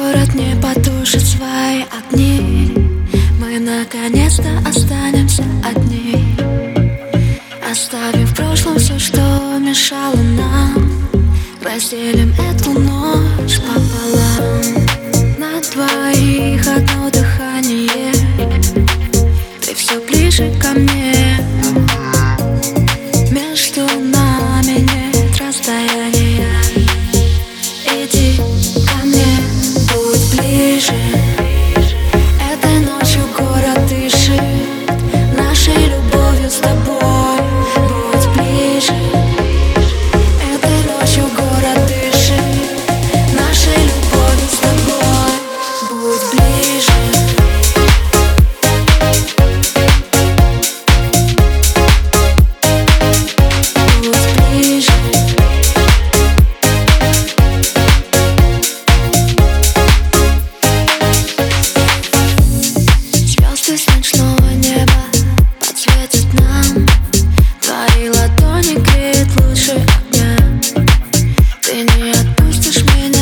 город не потушит свои огни, мы наконец-то останемся одни, оставив в прошлом все, что мешало нам. Разделим эту ночь пополам. На двоих одно дыхание, ты все ближе ко мне. Между нами нет расстояния. Иди ко мне, будь ближе. Этой ночью город дышит нашей любовью с тобой. Будь ближе. Этой ночью город дышит нашей любовью с тобой. Будь ближе. Ночного неба подсветит нам, твои ладони греют лучше огня. Ты не отпустишь меня.